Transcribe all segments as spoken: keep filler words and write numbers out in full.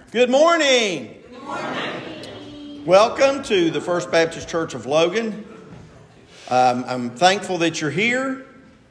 Good morning. Good morning. Welcome to the First Baptist Church of Logan. Um, I'm thankful that you're here.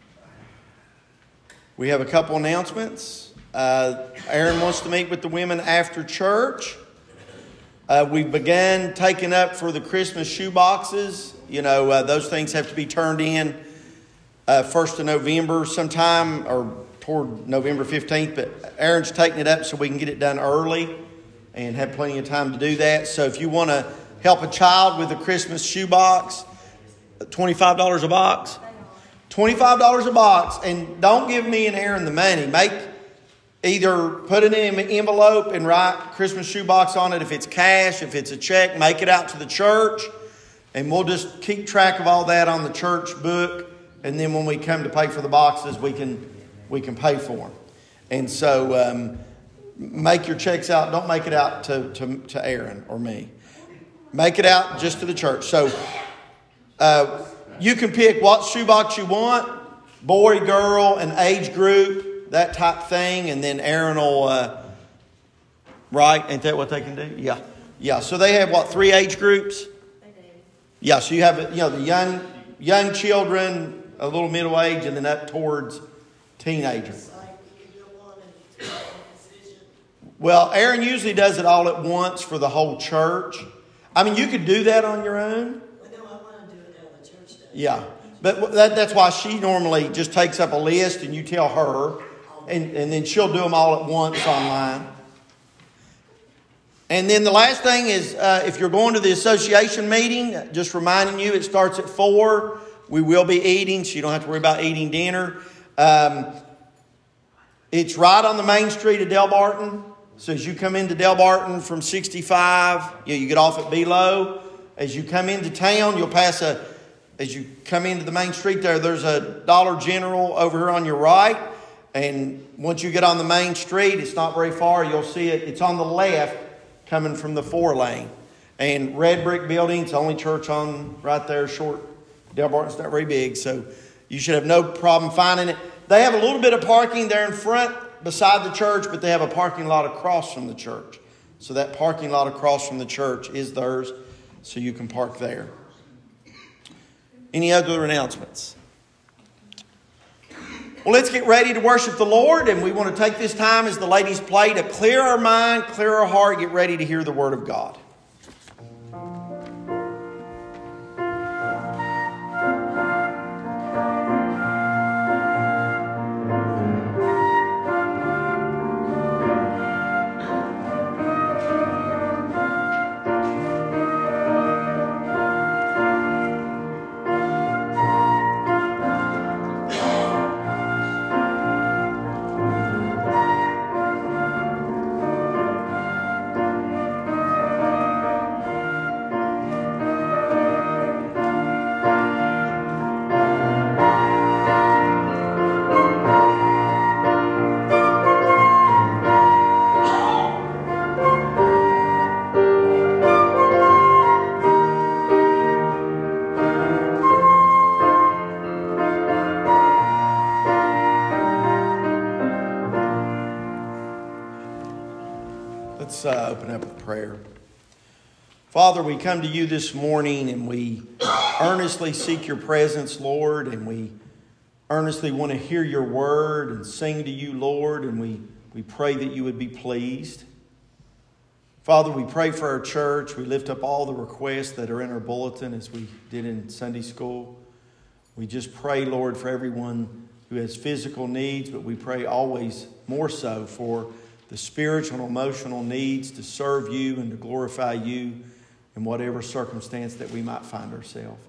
We have a couple announcements. Uh, Aaron wants to meet with the women after church. Uh, we've begun taking up for the Christmas shoe boxes. You know, uh, those things have to be turned in uh, first of November sometime, or toward November fifteenth. But Aaron's taking it up so we can get it done early and have plenty of time to do that. So if you want to help a child with a Christmas shoe box, twenty-five dollars a box. twenty-five dollars a box. And don't give me and Aaron the money. Make either put it in an envelope and write Christmas shoe box on it. If it's cash, if it's a check, make it out to the church. And we'll just keep track of all that on the church book. And then when we come to pay for the boxes, we can we can pay for them. And so um, make your checks out. Don't make it out to, to, to Aaron or me. Make it out just to the church. So uh, you can pick what shoebox you want. Boy, girl, an age group, that type thing. And then Aaron will, uh, right? Ain't that what they can do? Yeah. Yeah. So they have, what, three age groups? They do. Yeah. So you have, you know, the young young children, a little middle age, and then up towards teenagers. Well, Aaron usually does it all at once for the whole church. I mean, you could do that on your own. Well, no, I want to do it how the church does. Yeah. But that, that's why she normally just takes up a list and you tell her. And, and then she'll do them all at once online. And then the last thing is, uh, if you're going to the association meeting, just reminding you, it starts at four. We will be eating, so you don't have to worry about eating dinner. Um, it's right on the main street of Del Barton. So as you come into Del Barton from sixty-five, you know, you get off at Below. As you come into town, you'll pass a, as you come into the main street there, there's a Dollar General over here on your right. And once you get on the main street, it's not very far. You'll see it. It's on the left coming from the four lane. And red brick building, it's the only church on right there, short. Del Barton's not very big, so you should have no problem finding it. They have a little bit of parking there in front beside the church, but they have a parking lot across from the church. So that parking lot across from the church is theirs, so you can park there. Any other announcements? Well, let's get ready to worship the Lord, and we want to take this time as the ladies play to clear our mind, clear our heart, get ready to hear the Word of God. Let's uh, open up with prayer. Father, we come to you this morning and we earnestly seek your presence, Lord, and we earnestly want to hear your word and sing to you, Lord, and we, we pray that you would be pleased. Father, we pray for our church. We lift up all the requests that are in our bulletin as we did in Sunday school. We just pray, Lord, for everyone who has physical needs, but we pray always more so for the spiritual and emotional needs to serve you and to glorify you in whatever circumstance that we might find ourselves.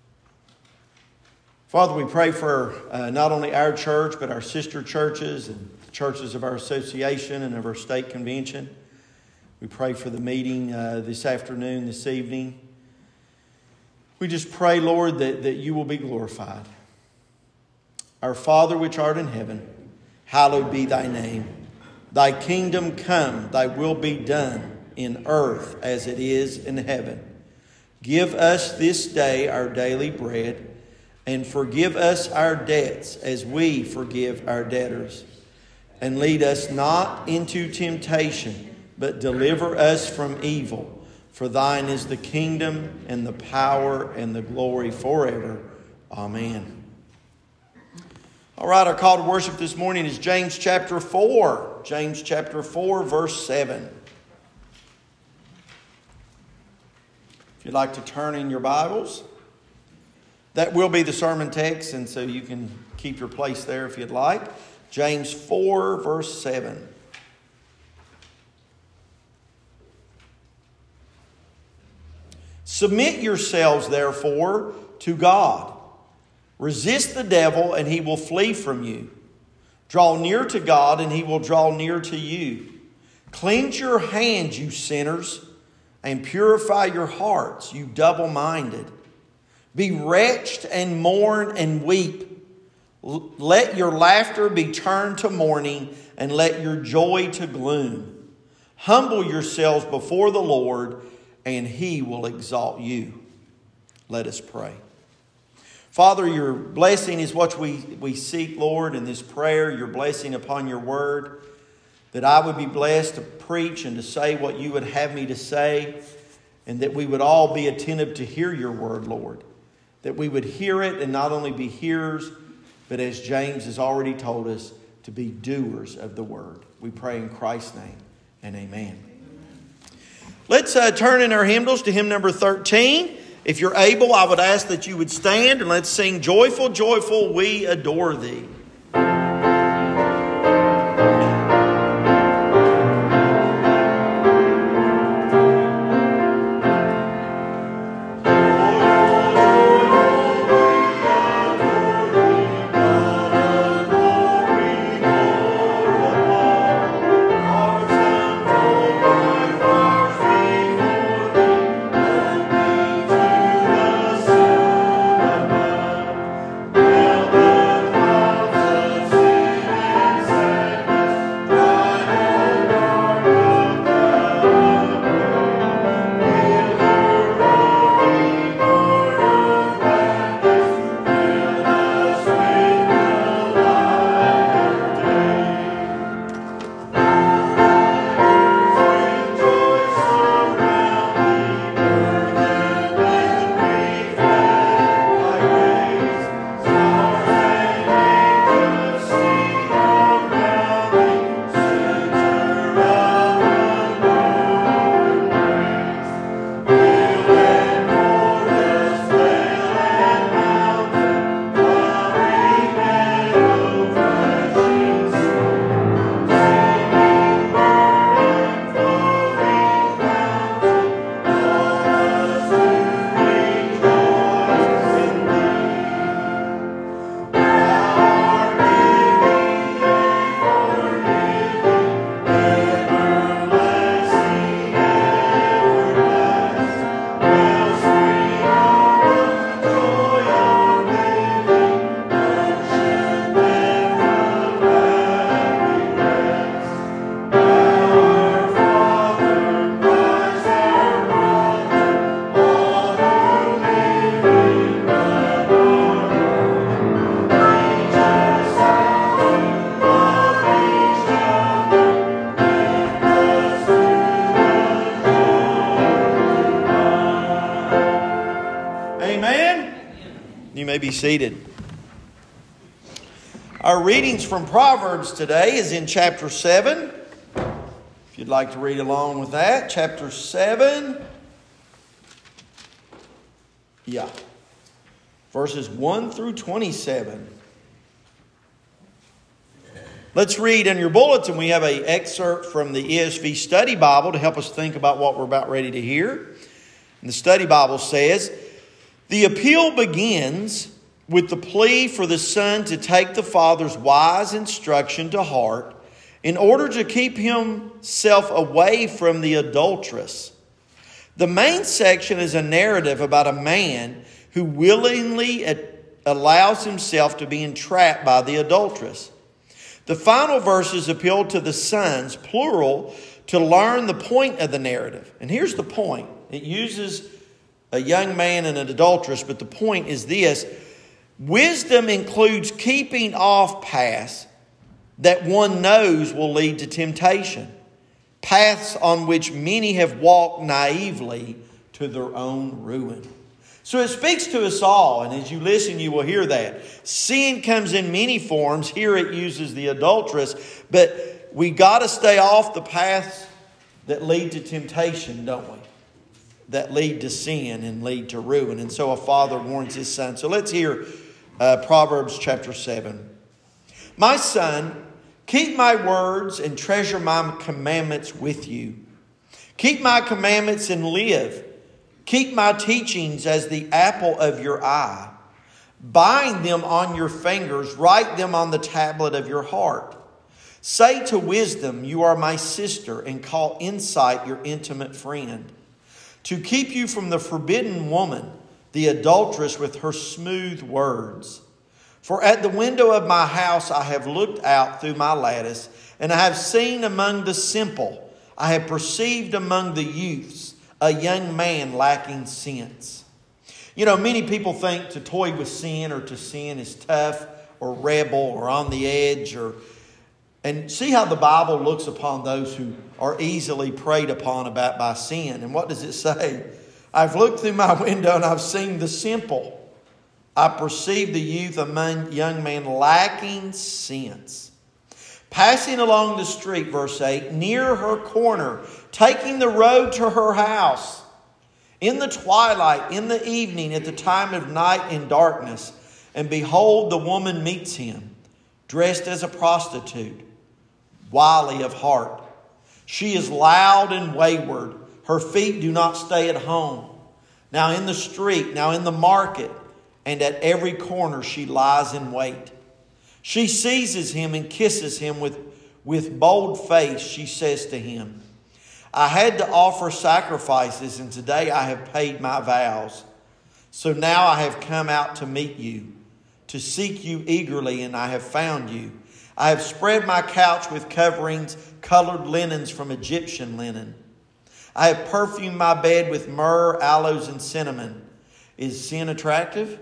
Father, we pray for uh, not only our church, but our sister churches and the churches of our association and of our state convention. We pray for the meeting uh, this afternoon, this evening. We just pray, Lord, that, that you will be glorified. Our Father which art in heaven, hallowed be thy name. Thy kingdom come, thy will be done in earth as it is in heaven. Give us this day our daily bread, and forgive us our debts as we forgive our debtors. And lead us not into temptation, but deliver us from evil. For thine is the kingdom and the power and the glory forever. Amen. All right, our call to worship this morning is James chapter four. James chapter four, verse seven. If you'd like to turn in your Bibles, that will be the sermon text, and so you can keep your place there if you'd like. James four, verse seven. Submit yourselves, therefore, to God. Resist the devil, and he will flee from you. Draw near to God, and he will draw near to you. Cleanse your hands, you sinners, and purify your hearts, you double-minded. Be wretched and mourn and weep. Let your laughter be turned to mourning, and let your joy to gloom. Humble yourselves before the Lord, and he will exalt you. Let us pray. Father, your blessing is what we, we seek, Lord, in this prayer, your blessing upon your word, that I would be blessed to preach and to say what you would have me to say, and that we would all be attentive to hear your word, Lord. That we would hear it and not only be hearers, but as James has already told us, to be doers of the word. We pray in Christ's name, and amen. Let's uh, turn in our hymnals to hymn number thirteen. If you're able, I would ask that you would stand and let's sing Joyful, Joyful, We Adore Thee. Be seated. Our readings from Proverbs today is in chapter seven. If you'd like to read along with that, chapter seven. Yeah. Verses one through twenty-seven. Let's read in your bulletin. We have an excerpt from the E S V Study Bible to help us think about what we're about ready to hear. And the Study Bible says, the appeal begins with the plea for the son to take the father's wise instruction to heart in order to keep himself away from the adulteress. The main section is a narrative about a man who willingly allows himself to be entrapped by the adulteress. The final verses appeal to the sons, plural, to learn the point of the narrative. And here's the point. It uses a young man and an adulteress, but the point is this. Wisdom includes keeping off paths that one knows will lead to temptation. paths on which many have walked naively to their own ruin. So it speaks to us all, and as you listen, you will hear that. Sin comes in many forms. Here it uses the adulteress, but we got to stay off the paths that lead to temptation, don't we? That lead to sin and lead to ruin. And so a father warns his son. So let's hear uh, Proverbs chapter seven. My son, keep my words and treasure my commandments with you. Keep my commandments and live. Keep my teachings as the apple of your eye. Bind them on your fingers. Write them on the tablet of your heart. Say to wisdom, you are my sister, and call insight your intimate friend. To keep you from the forbidden woman, the adulteress with her smooth words. For at the window of my house I have looked out through my lattice, and I have seen among the simple, I have perceived among the youths, a young man lacking sense. You know, many people think to toy with sin or to sin is tough or rebel or on the edge. or And see how the Bible looks upon those who are easily preyed upon about by sin. And what does it say? I've looked through my window and I've seen the simple. I perceive the youth among young men lacking sense. Passing along the street, verse eight, near her corner, taking the road to her house. In the twilight, in the evening, at the time of night in darkness. And behold, the woman meets him, dressed as a prostitute, wily of heart. She is loud and wayward. Her feet do not stay at home. Now in the street, now in the market, and at every corner she lies in wait. She seizes him and kisses him with, with bold face. She says to him, I had to offer sacrifices, and today I have paid my vows. So now I have come out to meet you, to seek you eagerly, and I have found you. I have spread my couch with coverings, colored linens from Egyptian linen. I have perfumed my bed with myrrh, aloes, and cinnamon. Is sin attractive?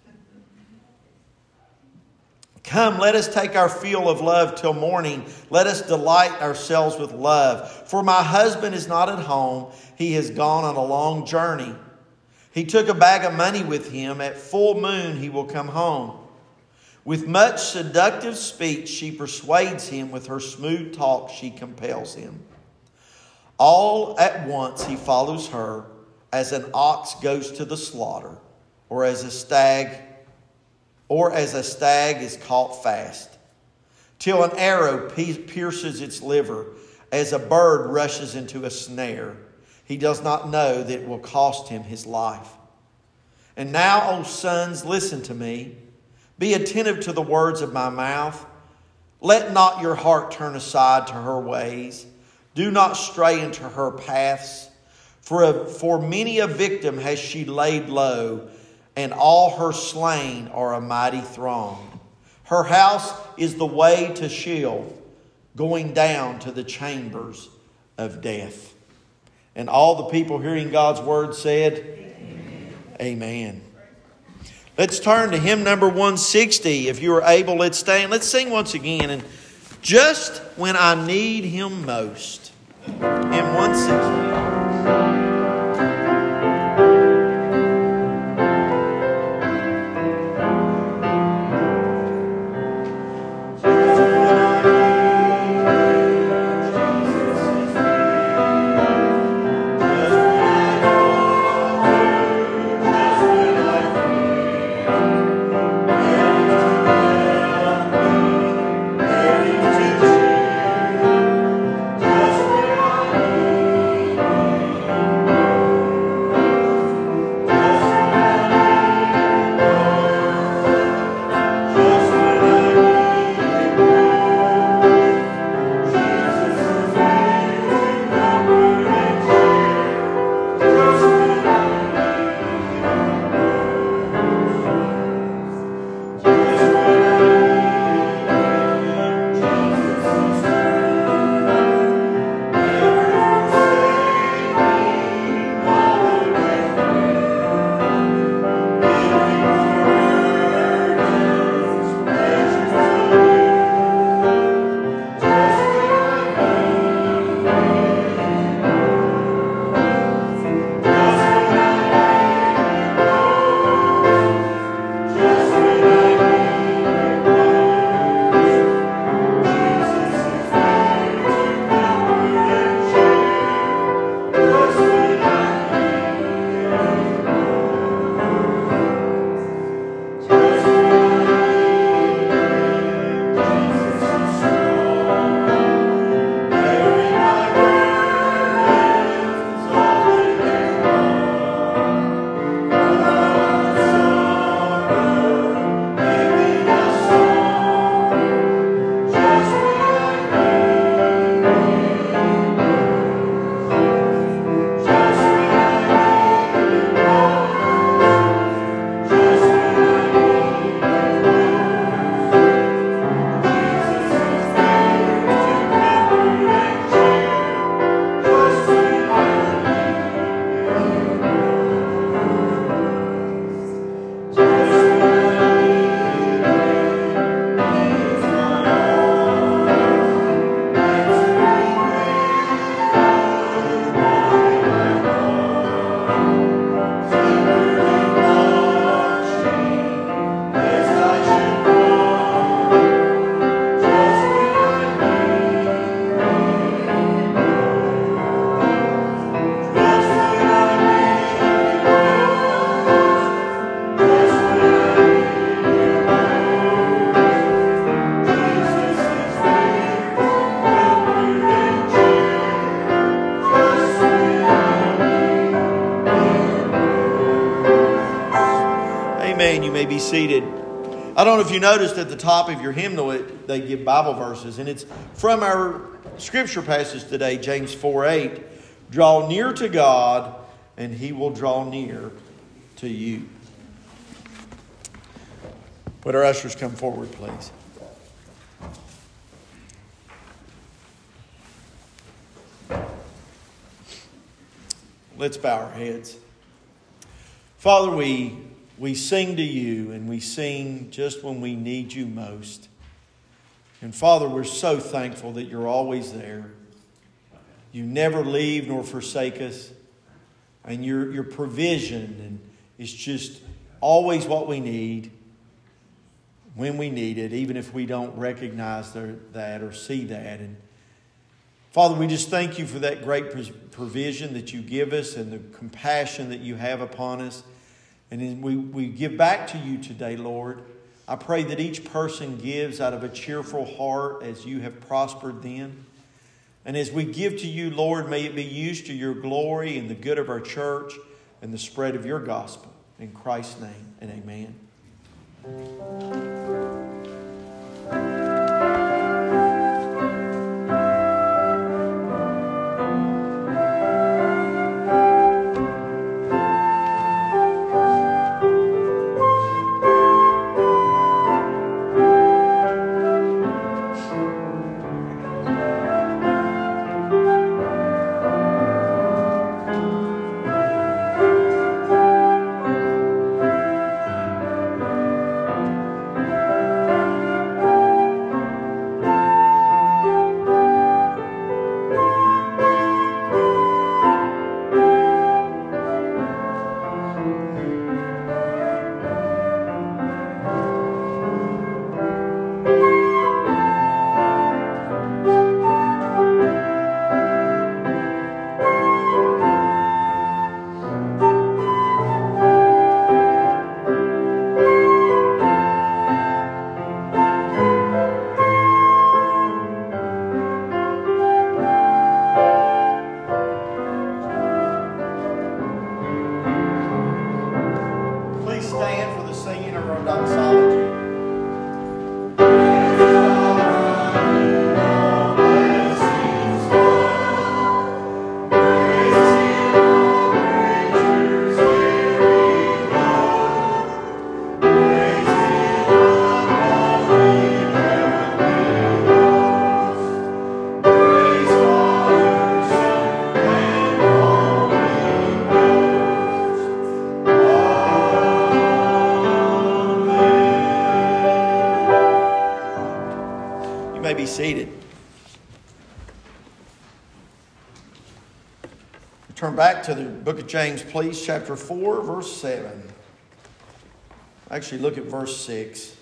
Come, let us take our fill of love till morning. Let us delight ourselves with love. For my husband is not at home. He has gone on a long journey. He took a bag of money with him. At full moon he will come home. With much seductive speech she persuades him. With her smooth talk she compels him. All at once he follows her, as an ox goes to the slaughter, or as a stag or as a stag is caught fast, till an arrow pierces its liver, as a bird rushes into a snare. He does not know that it will cost him his life. And now, O sons, listen to me. Be attentive to the words of my mouth. Let not your heart turn aside to her ways. Do not stray into her paths. For, a, for many a victim has she laid low, and all her slain are a mighty throng. Her house is the way to Sheol, going down to the chambers of death. And all the people hearing God's word said, Amen. Amen. Let's turn to hymn number one sixty. If you are able, let's stand. Let's sing once again. And just when I need him most. Hymn one sixty. Amen. You may be seated. I don't know if you noticed at the top of your hymnal, it, they give Bible verses. And it's from our scripture passage today, James four eight. Draw near to God, and He will draw near to you. Would our ushers come forward, please? Let's bow our heads. Father, we, we sing to you, and we sing just when we need you most. And Father, we're so thankful that you're always there. You never leave nor forsake us. And your, your provision and is just always what we need when we need it, even if we don't recognize that or see that. And Father, we just thank you for that great provision that you give us and the compassion that you have upon us. And we, we give back to you today, Lord. I pray that each person gives out of a cheerful heart as you have prospered them. And as we give to you, Lord, may it be used to your glory and the good of our church and the spread of your gospel. In Christ's name, and amen. Seated. Turn back to the book of James, please, chapter four, verse seven. Actually, look at verse six.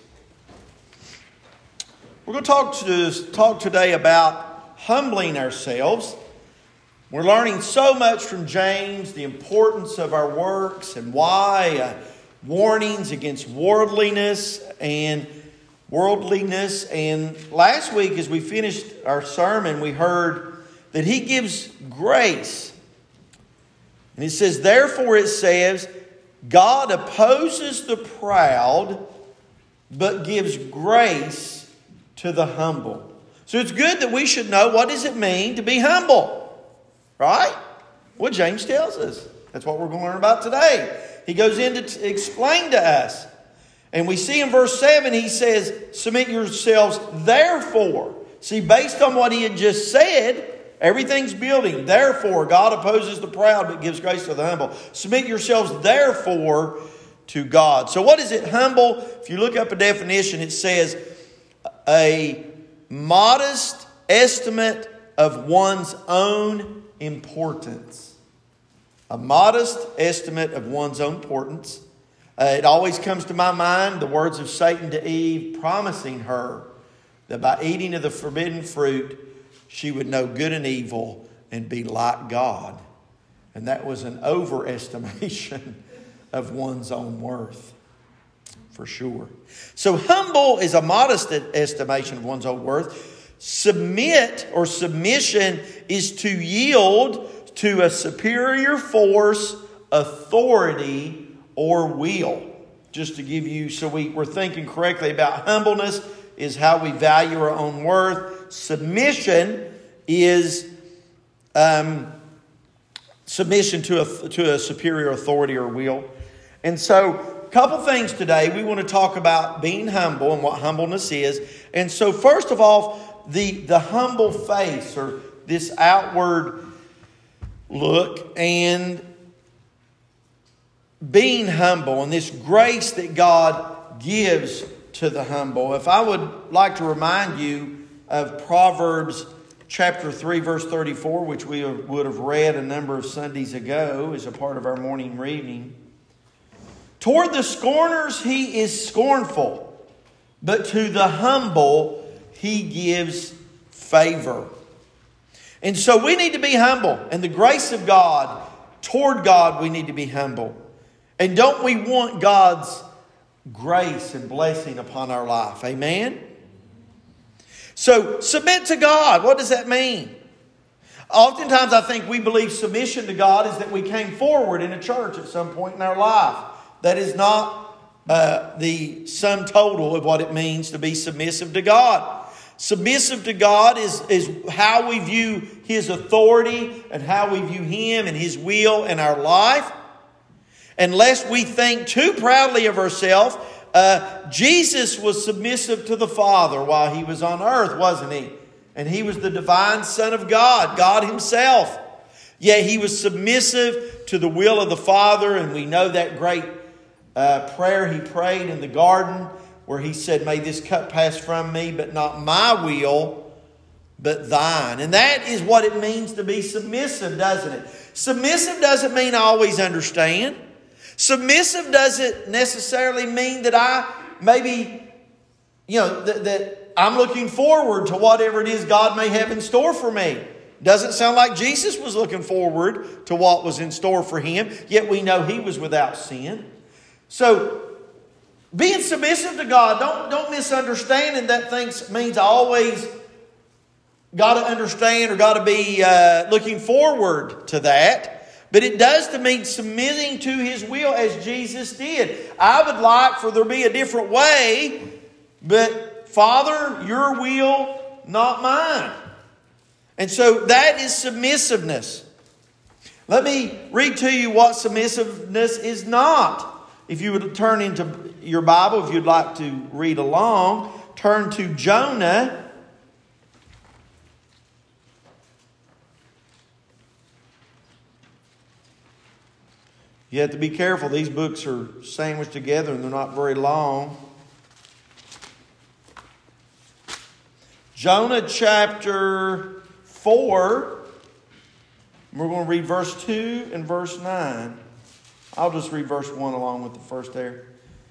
We're going to talk, to talk today about humbling ourselves. We're learning so much from James, the importance of our works and why, uh, warnings against worldliness and Worldliness. And last week, as we finished our sermon, we heard that He gives grace. And it says, therefore it says, God opposes the proud, but gives grace to the humble. So it's good that we should know, what does it mean to be humble? Right? Well, James tells us. That's what we're going to learn about today. He goes in to explain to us. And we see in verse seven, he says, submit yourselves therefore. See, based on what he had just said, everything's building. Therefore, God opposes the proud, but gives grace to the humble. Submit yourselves therefore to God. So what is it, humble? If you look up a definition, it says a modest estimate of one's own importance. A modest estimate of one's own importance. Uh, it always comes to my mind the words of Satan to Eve, promising her that by eating of the forbidden fruit, she would know good and evil and be like God. And that was an overestimation of one's own worth, for sure. So humble is a modest estimation of one's own worth. Submit or submission is to yield to a superior force, authority, or will. just to give you, so we, we're thinking correctly about humbleness is how we value our own worth. Submission is um, submission to a, to a superior authority or will. And so, a couple things today. We want to talk about being humble and what humbleness is. And so, first of all, the, the humble face, or this outward look, and being humble, and this grace that God gives to the humble. If I would like to remind you of Proverbs chapter three, verse thirty-four, which we would have read a number of Sundays ago as a part of our morning reading. Toward the scorners he is scornful, but to the humble he gives favor. And so we need to be humble. And the grace of God, toward God, we need to be humble. And don't we want God's grace and blessing upon our life? Amen? So, submit to God. What does that mean? Oftentimes I think we believe submission to God is that we came forward in a church at some point in our life. That is not uh, the sum total of what it means to be submissive to God. Submissive to God is, is how we view His authority and how we view Him and His will in our life. Unless we think too proudly of ourselves, uh, Jesus was submissive to the Father while He was on earth, wasn't He? And He was the divine Son of God, God Himself. Yet He was submissive to the will of the Father, and we know that great uh, prayer He prayed in the garden where He said, "May this cup pass from me, but not my will, but thine." And that is what it means to be submissive, doesn't it? Submissive doesn't mean I always understand. Submissive doesn't necessarily mean that I maybe, you know, that, that I'm looking forward to whatever it is God may have in store for me. Doesn't sound like Jesus was looking forward to what was in store for Him, yet we know He was without sin. So, being submissive to God, don't, don't misunderstand and that things means I always got to understand or got to be uh, looking forward to that. But it does to mean submitting to His will as Jesus did. I would like for there to be a different way, but Father, your will, not mine. And so that is submissiveness. Let me read to you what submissiveness is not. If you would turn into your Bible, if you'd like to read along, turn to Jonah. You have to be careful. These books are sandwiched together and they're not very long. Jonah chapter four. We're going to read verse two and verse nine. I'll just read verse one along with the first there.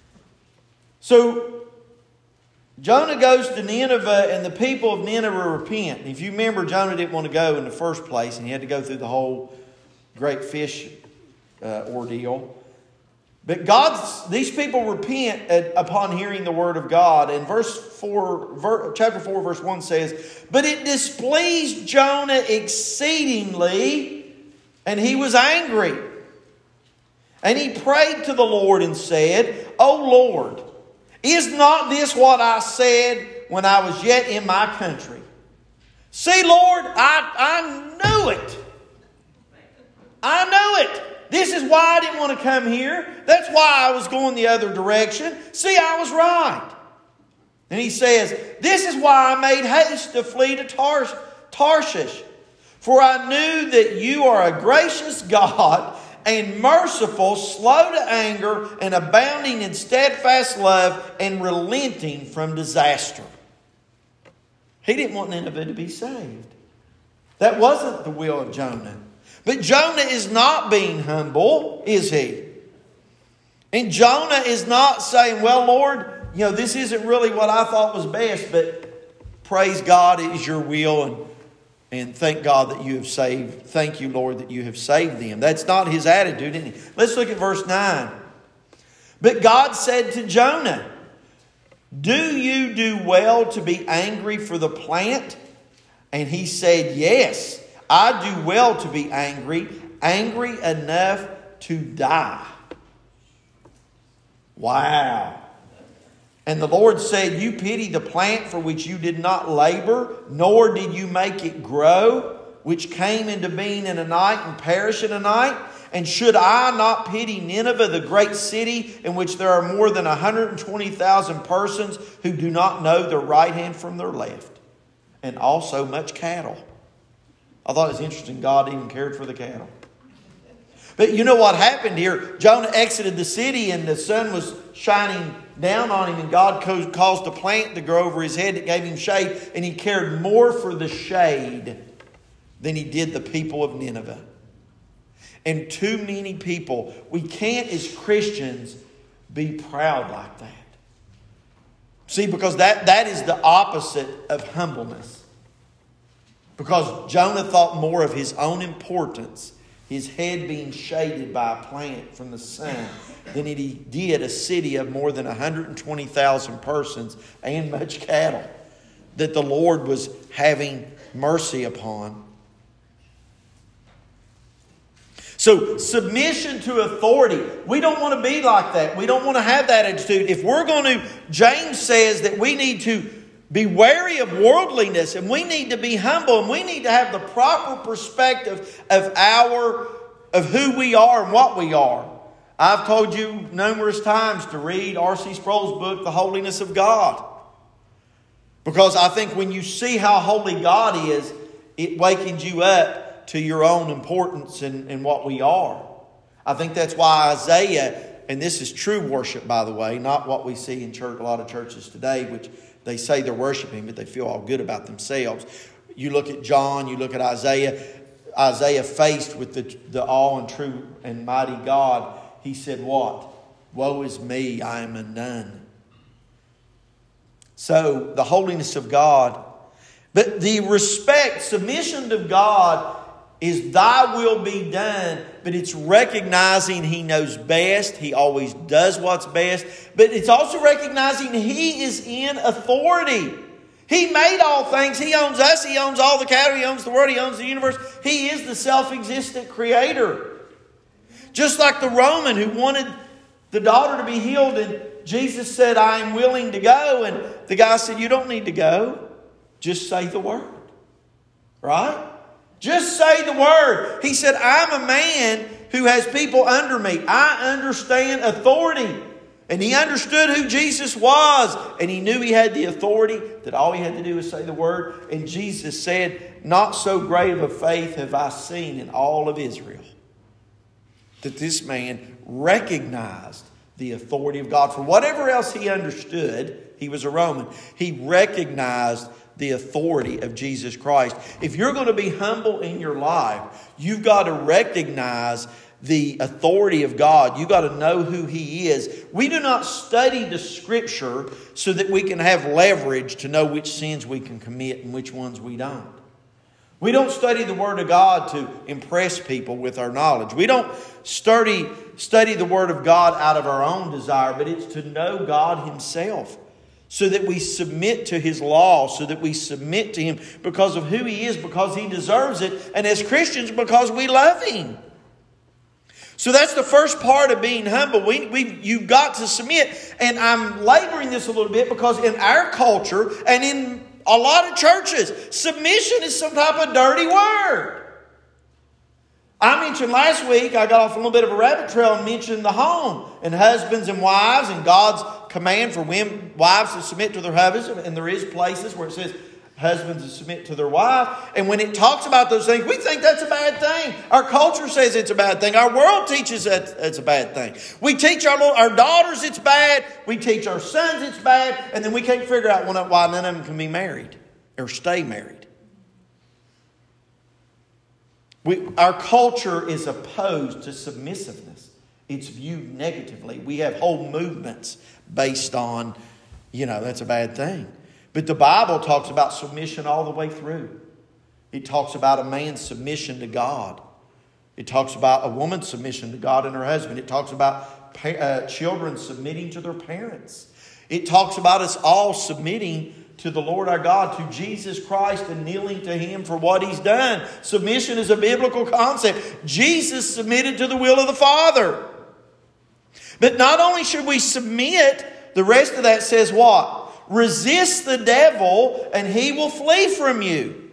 So, Jonah goes to Nineveh and the people of Nineveh repent. If you remember, Jonah didn't want to go in the first place and he had to go through the whole great fish Uh, ordeal. But God's, these people repent at, upon hearing the word of God. And verse four, ver, chapter four, verse one says, "But it displeased Jonah exceedingly, and he was angry. And he prayed to the Lord and said, O Lord, is not this what I said when I was yet in my country? See, Lord, I, I knew it. I knew it. This is why I didn't want to come here. That's why I was going the other direction. See, I was right." And he says, "This is why I made haste to flee to Tar- Tarshish. For I knew that you are a gracious God and merciful, slow to anger, and abounding in steadfast love, and relenting from disaster." He didn't want Nineveh to be saved. That wasn't the will of Jonah. But Jonah is not being humble, is he? And Jonah is not saying, "Well, Lord, you know, this isn't really what I thought was best, but praise God, it is your will, and, and thank God that you have saved. Thank you, Lord, that you have saved them." That's not his attitude, isn't it? Let's look at verse nine. "But God said to Jonah, do you do well to be angry for the plant? And he said, Yes, I do well to be angry, angry enough to die." Wow. And the Lord said, you pity the plant for which you did not labor, nor did you make it grow, which came into being in a night and perished in a night. And should I not pity Nineveh, the great city, in which there are more than one hundred twenty thousand persons who do not know their right hand from their left, and also much cattle? I thought it was interesting God even cared for the cattle. But you know what happened here? Jonah exited the city and the sun was shining down on him, and God caused a plant to grow over his head that gave him shade, and he cared more for the shade than he did the people of Nineveh. And too many people, we can't as Christians be proud like that. See, because that, that is the opposite of humbleness. Because Jonah thought more of his own importance, his head being shaded by a plant from the sun, than he did a city of more than one hundred twenty thousand persons and much cattle that the Lord was having mercy upon. So submission to authority. We don't want to be like that. We don't want to have that attitude. If we're going to, James says that we need to be wary of worldliness, and we need to be humble, and we need to have the proper perspective of our, of who we are and what we are. I've told you numerous times to read R C Sproul's book, The Holiness of God. Because I think when you see how holy God is, it wakens you up to your own importance in, in what we are. I think that's why Isaiah, and this is true worship, by the way, not what we see in church, a lot of churches today, which they say they're worshiping, but they feel all good about themselves. You look at John, you look at Isaiah. Isaiah faced with the, the awe and true and mighty God, he said what? Woe is me, I am undone. So, the holiness of God. But the respect, submission to God is thy will be done, but it's recognizing He knows best. He always does what's best. But it's also recognizing He is in authority. He made all things. He owns us. He owns all the cattle. He owns the world. He owns the universe. He is the self-existent creator. Just like the Roman who wanted the daughter to be healed, and Jesus said, I am willing to go. And the guy said, you don't need to go. Just say the word. Right? Just say the word. He said, I'm a man who has people under me. I understand authority. And he understood who Jesus was. And he knew he had the authority, that all he had to do was say the word. And Jesus said, not so great of a faith have I seen in all of Israel. That this man recognized the authority of God. For whatever else he understood, he was a Roman, he recognized the authority of Jesus Christ. If you're going to be humble in your life, you've got to recognize the authority of God. You've got to know who He is. We do not study the Scripture so that we can have leverage to know which sins we can commit and which ones we don't. We don't study the Word of God to impress people with our knowledge. We don't study, study the Word of God out of our own desire, but it's to know God Himself, so that we submit to His law, so that we submit to Him because of who He is, because He deserves it, and as Christians, because we love Him. So that's the first part of being humble. We, we, you've got to submit. And I'm laboring this a little bit because in our culture and in a lot of churches, submission is some type of dirty word. I mentioned last week, I got off a little bit of a rabbit trail and mentioned the home and husbands and wives and God's command for women, wives to submit to their husbands. And there is places where it says husbands to submit to their wife. And when it talks about those things, we think that's a bad thing. Our culture says it's a bad thing. Our world teaches that it's a bad thing. We teach our little, our daughters it's bad. We teach our sons it's bad. And then we can't figure out why none of them can be married or stay married. We, our culture is opposed to submissiveness. It's viewed negatively. We have whole movements based on, you know, that's a bad thing. But the Bible talks about submission all the way through. It talks about a man's submission to God. It talks about a woman's submission to God and her husband. It talks about uh, children submitting to their parents. It talks about us all submitting to the Lord our God, to Jesus Christ, and kneeling to Him for what He's done. Submission is a biblical concept. Jesus submitted to the will of the Father. But not only should we submit, the rest of that says what? Resist the devil and he will flee from you.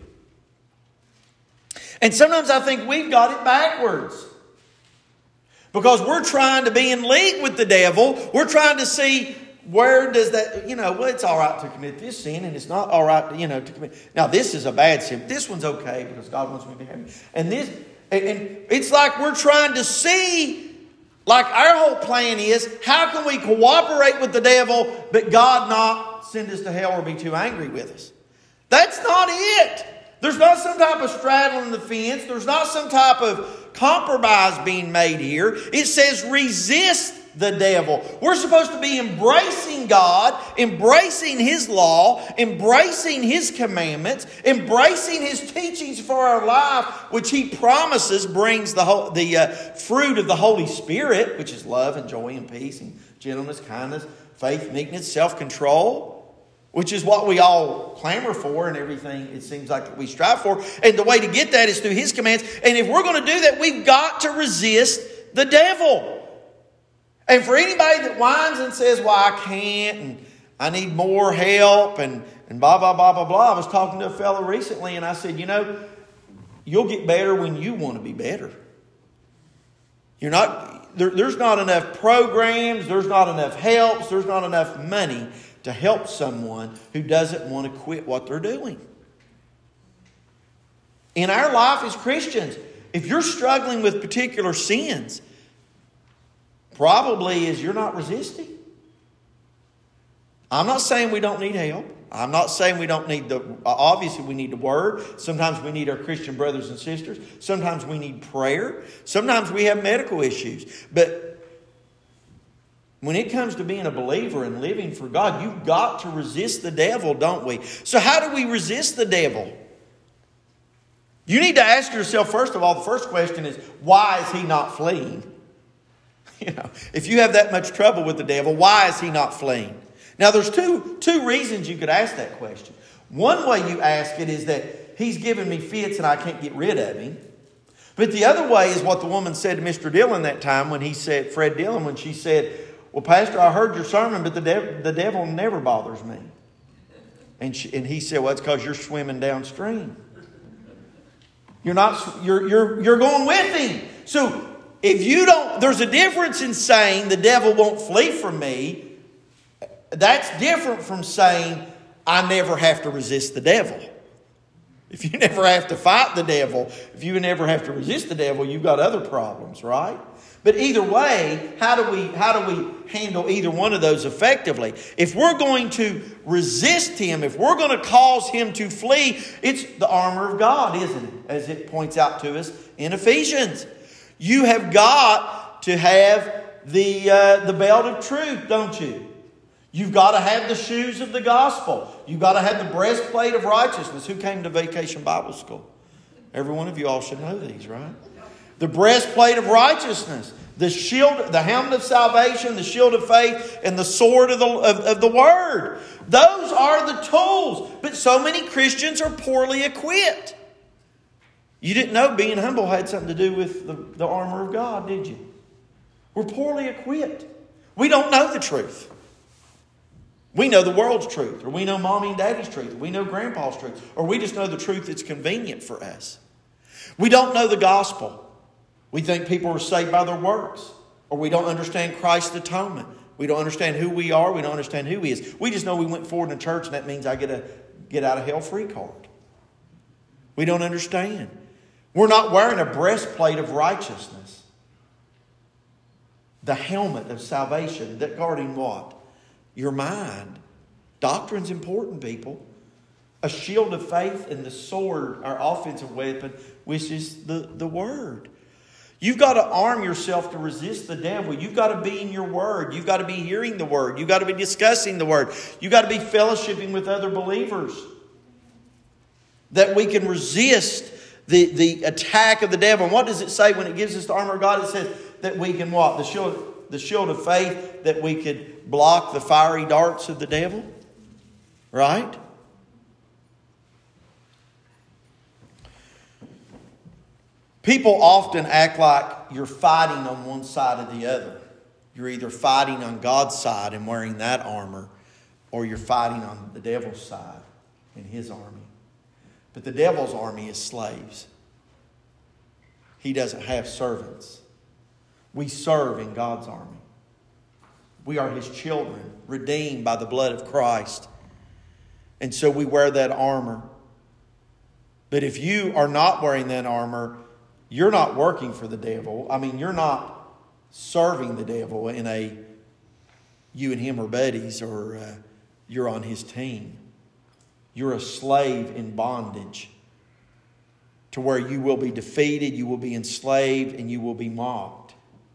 And sometimes I think we've got it backwards. Because we're trying to be in league with the devil. We're trying to see where does that, you know, well, it's all right to commit this sin and it's not all right, you know, to commit. Now, this is a bad sin. This one's okay because God wants me to be happy. And this, and it's like we're trying to see, like our whole plan is, how can we cooperate with the devil, but God not send us to hell or be too angry with us? That's not it. There's not some type of straddling the fence. There's not some type of compromise being made here. It says resist the devil. We're supposed to be embracing God, embracing His law, embracing His commandments, embracing His teachings for our life, which He promises brings the whole, the uh, fruit of the Holy Spirit, which is love and joy and peace and gentleness, kindness, faith, meekness, self-control, which is what we all clamor for and everything it seems like we strive for. And the way to get that is through His commands. And if we're going to do that, we've got to resist the devil. And for anybody that whines and says, well, I can't, and I need more help, and, and blah, blah, blah, blah, blah. I was talking to a fellow recently, and I said, you know, you'll get better when you want to be better. You're not, there, there's not enough programs, there's not enough helps, there's not enough money to help someone who doesn't want to quit what they're doing. In our life as Christians, if you're struggling with particular sins, probably is you're not resisting. I'm not saying we don't need help. I'm not saying we don't need the, obviously we need the Word. Sometimes we need our Christian brothers and sisters. Sometimes we need prayer. Sometimes we have medical issues. But when it comes to being a believer and living for God, you've got to resist the devil, don't we? So how do we resist the devil? You need to ask yourself, first of all, the first question is, why is he not fleeing? You know, if you have that much trouble with the devil, why is he not fleeing? Now, there's two, two reasons you could ask that question. One way you ask it is that he's giving me fits and I can't get rid of him. But the other way is what the woman said to Mister Dillon that time when he said, Fred Dillon, when she said, well, Pastor, I heard your sermon, but the, dev- the devil never bothers me. And, she, and he said, well, it's because you're swimming downstream. You're not, you're, you're, you're going with him. So, if you don't, there's a difference in saying the devil won't flee from me. That's different from saying I never have to resist the devil. If you never have to fight the devil, if you never have to resist the devil, you've got other problems, right? But either way, how do we how do we handle either one of those effectively? If we're going to resist him, if we're going to cause him to flee, it's the armor of God, isn't it? As it points out to us in Ephesians. You have got to have the uh, the belt of truth, don't you? You've got to have the shoes of the gospel. You've got to have the breastplate of righteousness. Who came to Vacation Bible School? Every one of you all should know these, right? The breastplate of righteousness, the shield, the helmet of salvation, the shield of faith, and the sword of the, of, of the Word. Those are the tools. But so many Christians are poorly equipped. You didn't know being humble had something to do with the, the armor of God, did you? We're poorly equipped. We don't know the truth. We know the world's truth, or we know mommy and daddy's truth, or we know grandpa's truth, or we just know the truth that's convenient for us. We don't know the gospel. We think people are saved by their works, or we don't understand Christ's atonement. We don't understand who we are. We don't understand who He is. We just know we went forward in church, and that means I get a get out of hell free card. We don't understand. We're not wearing a breastplate of righteousness. The helmet of salvation that guarding what? Your mind. Doctrine's important, people. A shield of faith and the sword, our offensive weapon, which is the, the Word. You've got to arm yourself to resist the devil. You've got to be in your Word. You've got to be hearing the Word. You've got to be discussing the Word. You've got to be fellowshipping with other believers. That we can resist the, the attack of the devil. And what does it say when it gives us the armor of God? It says that we can what? The shield, the shield of faith, that we could block the fiery darts of the devil. Right? People often act like you're fighting on one side or the other. You're either fighting on God's side and wearing that armor, or you're fighting on the devil's side in his army. But the devil's army is slaves. He doesn't have servants. We serve in God's army. We are His children, redeemed by the blood of Christ. And so we wear that armor. But if you are not wearing that armor, you're not working for the devil. I mean, you're not serving the devil in a you and him are buddies, or uh, you're on his team. You're a slave in bondage to where you will be defeated, you will be enslaved, and you will be mocked.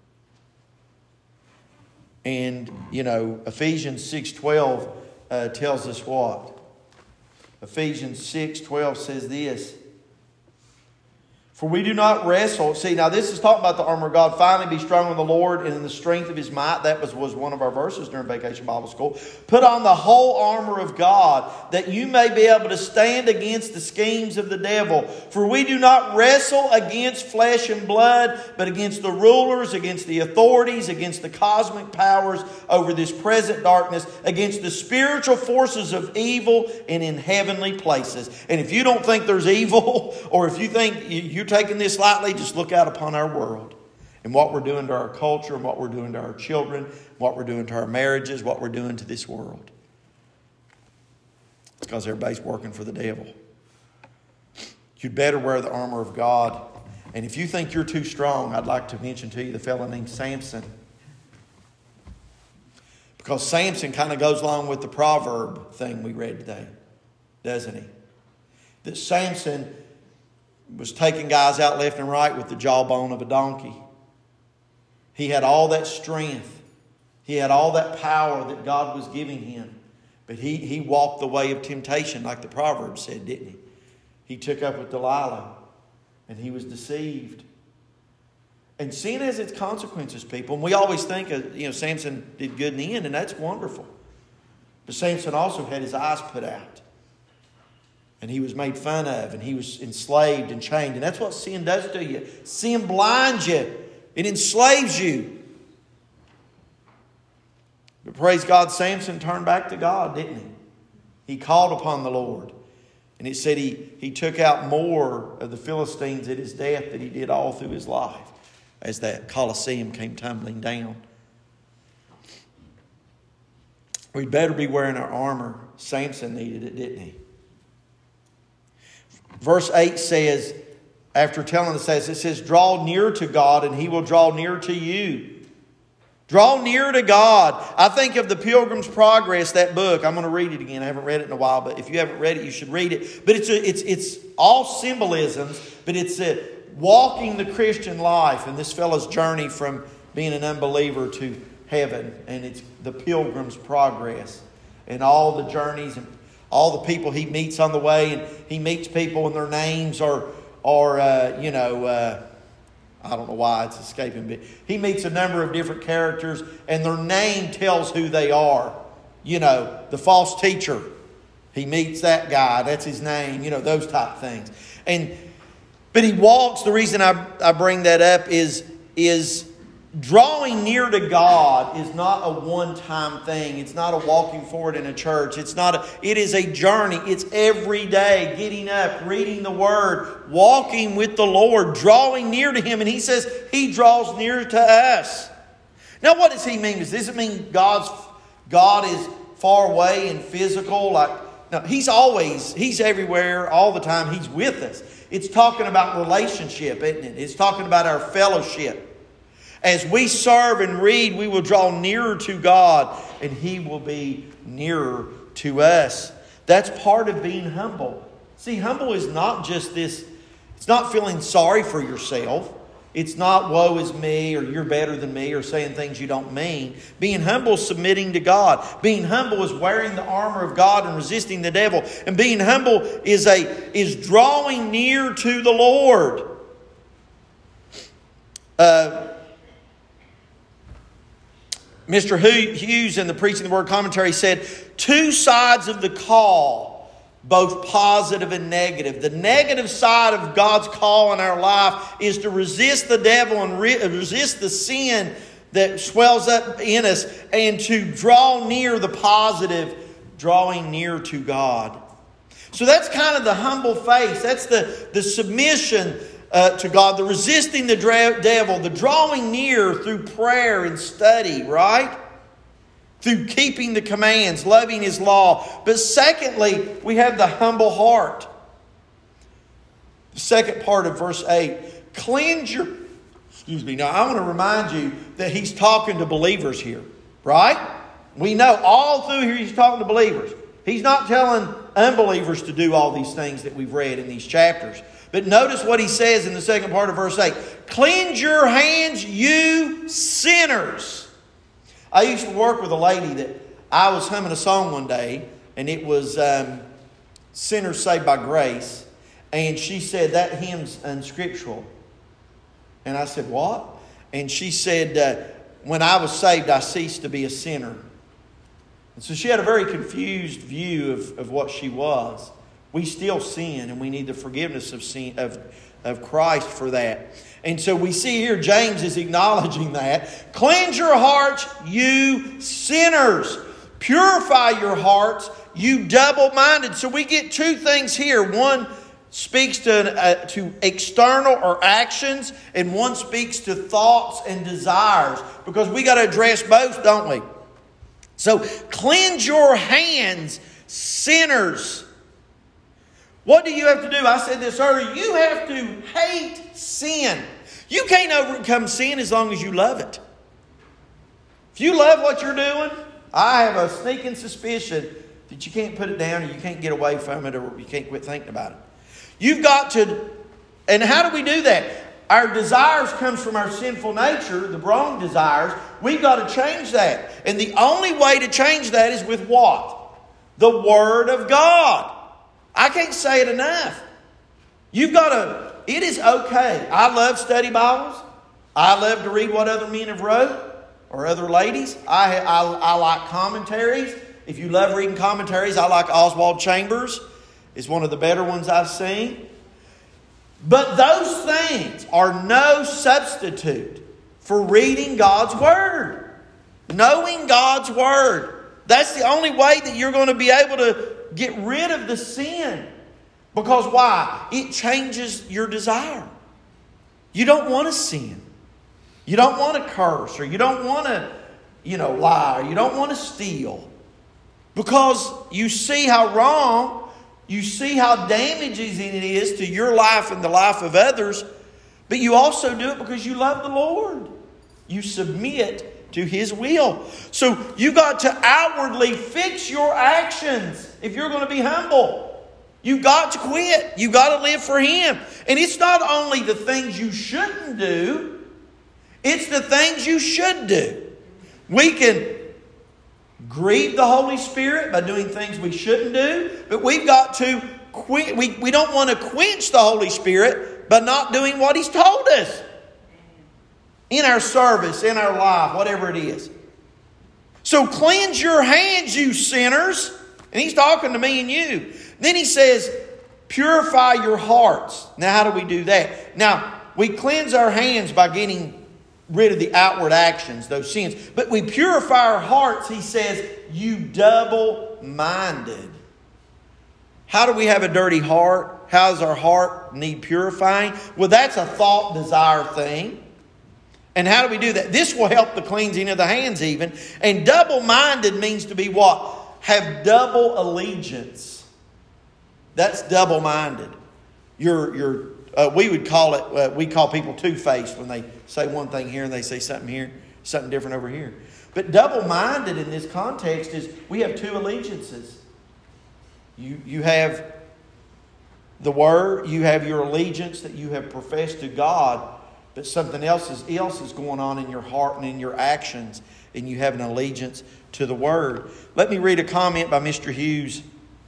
And, you know, Ephesians six twelve uh, tells us what? Ephesians six twelve says this. For we do not wrestle. See, now this is talking about the armor of God. Finally, be strong in the Lord and in the strength of His might. That was, was one of our verses during Vacation Bible School. Put on the whole armor of God, that you may be able to stand against the schemes of the devil. For we do not wrestle against flesh and blood, but against the rulers, against the authorities, against the cosmic powers over this present darkness, against the spiritual forces of evil and in heavenly places. And if you don't think there's evil, or if you think you taking this lightly, just look out upon our world and what we're doing to our culture, and what we're doing to our children, what we're doing to our marriages, what we're doing to this world. It's because everybody's working for the devil. You'd better wear the armor of God. And if you think you're too strong, I'd like to mention to you the fellow named Samson. Because Samson kind of goes along with the proverb thing we read today, doesn't he? That Samson was taking guys out left and right with the jawbone of a donkey. He had all that strength. He had all that power that God was giving him. But he, he walked the way of temptation, like the proverb said, didn't he? He took up with Delilah, and he was deceived. And sin has its consequences, people. And we always think, of, you know, Samson did good in the end, and that's wonderful. But Samson also had his eyes put out. And he was made fun of, and he was enslaved and chained. And that's what sin does to you. Sin blinds you. It enslaves you. But praise God, Samson turned back to God, didn't he? He called upon the Lord. And it said he, he took out more of the Philistines at his death than he did all through his life, as that Colosseum came tumbling down. We'd better be wearing our armor. Samson needed it, didn't he? Verse eight says, after telling us this, it says, draw near to God and He will draw near to you. Draw near to God. I think of the Pilgrim's Progress, that book. I'm going to read it again. I haven't read it in a while, but if you haven't read it, you should read it. But it's a, it's it's all symbolisms, but it's a walking the Christian life and this fellow's journey from being an unbeliever to heaven. And it's the Pilgrim's Progress and all the journeys and all the people he meets on the way, and he meets people and their names are, are uh, you know, uh, I don't know why it's escaping me. He meets a number of different characters, and their name tells who they are. You know, the false teacher. He meets that guy. That's his name. You know, those type of things. And but he walks. The reason I, I bring that up is is. Drawing near to God is not a one-time thing. It's not a walking forward in a church. It's not a, it is a journey. It's every day getting up, reading the Word, walking with the Lord, drawing near to Him. And He says He draws near to us. Now, what does He mean? Does this mean God's God is far away and physical? Like, no, He's always, He's everywhere all the time. He's with us. It's talking about relationship, isn't it? It's talking about our fellowship. As we serve and read, we will draw nearer to God, and He will be nearer to us. That's part of being humble. See, humble is not just this, it's not feeling sorry for yourself. It's not woe is me, or you're better than me, or saying things you don't mean. Being humble is submitting to God. Being humble is wearing the armor of God and resisting the devil. And being humble is a is drawing near to the Lord. Uh Mister Hughes, in the Preaching the Word commentary, said, two sides of the call, both positive and negative. The negative side of God's call in our life is to resist the devil and re- resist the sin that swells up in us, and to draw near the positive, drawing near to God. So that's kind of the humble faith. That's the, the submission uh, to God, the resisting the dra- devil, the drawing near through prayer and study, right? Through keeping the commands, loving His law. But secondly, we have the humble heart. The second part of verse eight. Cleanse your... Excuse me. Now, I want to remind you that he's talking to believers here, right? We know all through here he's talking to believers. He's not telling unbelievers to do all these things that we've read in these chapters. But notice what he says in the second part of verse eight. Cleanse your hands, you sinners. I used to work with a lady that I was humming a song one day, and it was um, Sinners Saved by Grace. And she said, that hymn's unscriptural. And I said, what? And she said, uh, when I was saved, I ceased to be a sinner. And so she had a very confused view of, of what she was. We still sin, and we need the forgiveness of sin of, of Christ for that. And so we see here James is acknowledging that. Cleanse your hearts, you sinners. Purify your hearts, you double-minded. So we get two things here. One speaks to, uh, to external or actions, and one speaks to thoughts and desires. Because we got to address both, don't we? So cleanse your hands, sinners. What do you have to do? I said this earlier. You have to hate sin. You can't overcome sin as long as you love it. If you love what you're doing, I have a sneaking suspicion that you can't put it down, or you can't get away from it, or you can't quit thinking about it. You've got to, and how do we do that? Our desires comes from our sinful nature, the wrong desires. We've got to change that. And the only way to change that is with what? The Word of God. I can't say it enough. You've got to, it is okay. I love study Bibles. I love to read what other men have wrote, or other ladies. I, I, I like commentaries. If you love reading commentaries, I like Oswald Chambers. It's one of the better ones I've seen. But those things are no substitute for reading God's Word. Knowing God's Word. That's the only way that you're going to be able to get rid of the sin. Because why? It changes your desire. You don't want to sin. You don't want to curse, or you don't want to, you know, lie, or you don't want to steal. Because you see how wrong, you see how damaging it is to your life and the life of others. But you also do it because you love the Lord. You submit to His will. So you got to outwardly fix your actions if you're going to be humble. You've got to quit. You've got to live for Him. And it's not only the things you shouldn't do, it's the things you should do. We can grieve the Holy Spirit by doing things we shouldn't do, but we've got to quit. We, we don't want to quench the Holy Spirit by not doing what He's told us in our service, in our life, whatever it is. So cleanse your hands, you sinners. And He's talking to me and you. Then He says, purify your hearts. Now, how do we do that? Now, we cleanse our hands by getting rid of the outward actions, those sins. But we purify our hearts, He says, you double-minded. How do we have a dirty heart? How does our heart need purifying? Well, that's a thought, desire thing. And how do we do that? This will help the cleansing of the hands even. And double-minded means to be what? Have double allegiance. That's double-minded. You're, you're, uh, we would call it, uh, we call people two-faced when they say one thing here and they say something here, something different over here. But double-minded in this context is we have two allegiances. You, you have the Word, you have your allegiance that you have professed to God, but something else is, else is going on in your heart and in your actions, and you have an allegiance to the Word. Let me read a comment by Mister Hughes.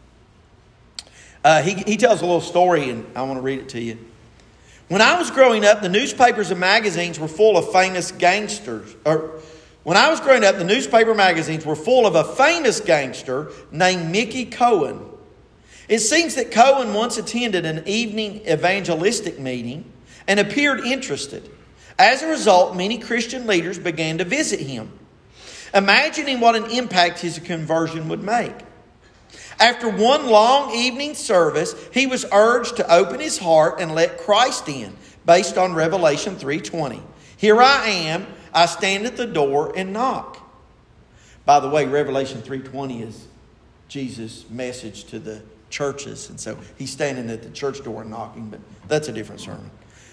Uh, he, he tells a little story, and I want to read it to you. When I was growing up, the newspapers and magazines were full of famous gangsters. Or, when I was growing up, the newspaper magazines were full of a famous gangster named Mickey Cohen. It seems that Cohen once attended an evening evangelistic meeting and appeared interested. As a result, many Christian leaders began to visit him, imagining what an impact his conversion would make. After one long evening service, he was urged to open his heart and let Christ in, based on Revelation three twenty. Here I am, I stand at the door and knock. By the way, Revelation three twenty is Jesus' message to the churches. And so he's standing at the church door and knocking, but that's a different sermon.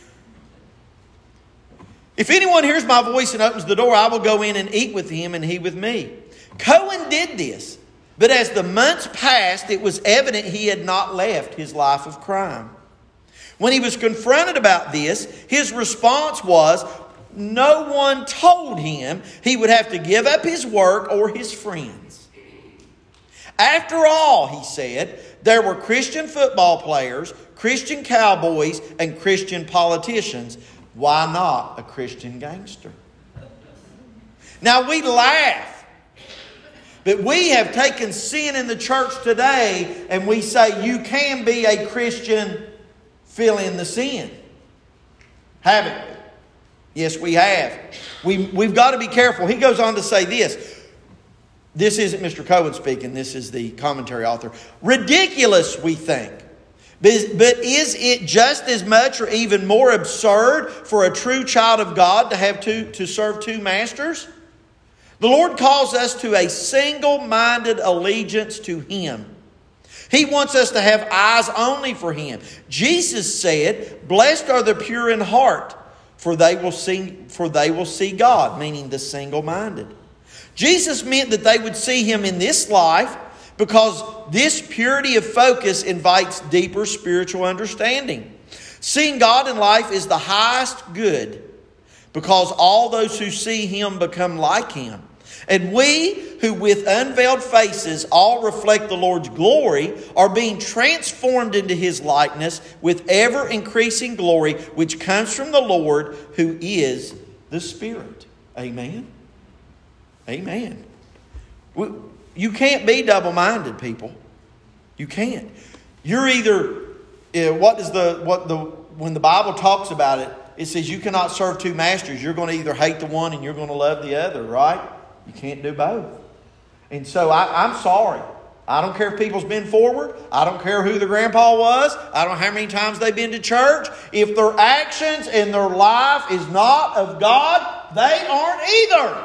If anyone hears my voice and opens the door, I will go in and eat with him and he with me. Cohen did this, but as the months passed, it was evident he had not left his life of crime. When he was confronted about this, his response was, no one told him he would have to give up his work or his friends. After all, he said, there were Christian football players, Christian cowboys, and Christian politicians. Why not a Christian gangster? Now we laugh, but we have taken sin in the church today and we say you can be a Christian, fill in the sin. Haven't we? Yes, we have. We, we've got to be careful. He goes on to say this. This isn't Mister Cohen speaking. This is the commentary author. Ridiculous, we think. But, but is it just as much or even more absurd for a true child of God to have two, to serve two masters? The Lord calls us to a single-minded allegiance to Him. He wants us to have eyes only for Him. Jesus said, blessed are the pure in heart, for they will see, for they will see God, meaning the single-minded. Jesus meant that they would see Him in this life because this purity of focus invites deeper spiritual understanding. Seeing God in life is the highest good because all those who see Him become like Him. And we, who with unveiled faces all reflect the Lord's glory, are being transformed into His likeness with ever-increasing glory, which comes from the Lord, who is the Spirit. Amen? Amen. You can't be double-minded, people. You can't. You're either, uh, what is the, what the, when the Bible talks about it, it says you cannot serve two masters. You're going to either hate the one and you're going to love the other, right? You can't do both. And so I, I'm sorry. I don't care if people's been forward. I don't care who their grandpa was. I don't know how many times they've been to church. If their actions and their life is not of God, they aren't either.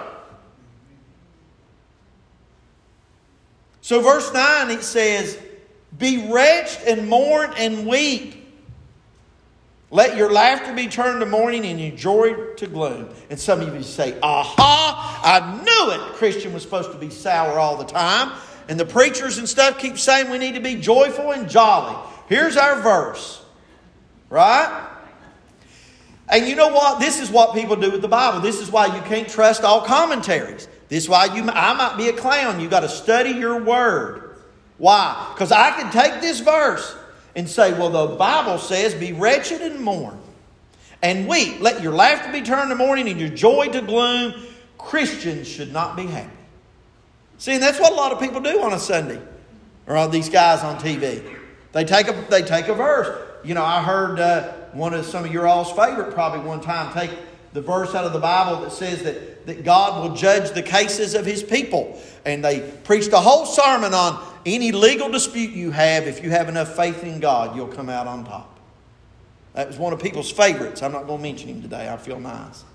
So verse nine, it says, be wretched and mourn and weep. Let your laughter be turned to mourning and your joy to gloom. And some of you say, aha, I knew it. Christian was supposed to be sour all the time. And the preachers and stuff keep saying we need to be joyful and jolly. Here's our verse. Right? And you know what? This is what people do with the Bible. This is why you can't trust all commentaries. This is why you, I might be a clown. You've got to study your word. Why? Because I can take this verse and say, well, the Bible says, be wretched and mourn and weep. Let your laughter be turned to mourning and your joy to gloom. Christians should not be happy. See, and that's what a lot of people do on a Sunday. Or on these guys on T V. They take a, they take a verse. You know, I heard uh, one of some of your all's favorite probably one time take the verse out of the Bible that says that, that God will judge the cases of His people. And they preached a whole sermon on any legal dispute you have. If you have enough faith in God, you'll come out on top. That was one of people's favorites. I'm not going to mention him today. I feel nice.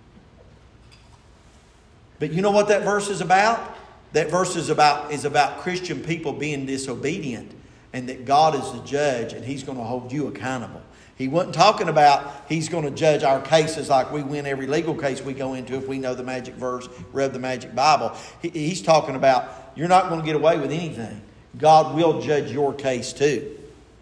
But you know what that verse is about? That verse is about, is about Christian people being disobedient. And that God is the judge and He's going to hold you accountable. He wasn't talking about He's going to judge our cases like we win every legal case we go into if we know the magic verse, read the magic Bible. He, he's talking about you're not going to get away with anything. God will judge your case too.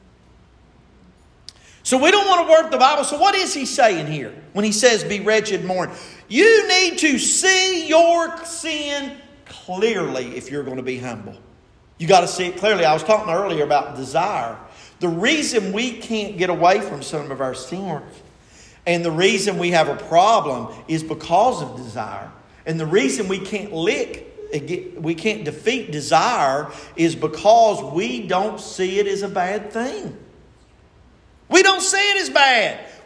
So we don't want to work the Bible. So what is He saying here when He says be wretched and mourn? You need to see your sin clearly if you're going to be humble. You got to see it clearly. I was talking earlier about desire. The reason we can't get away from some of our sins and the reason we have a problem is because of desire. And the reason we can't lick, we can't defeat desire is because we don't see it as a bad thing. We don't see it as bad.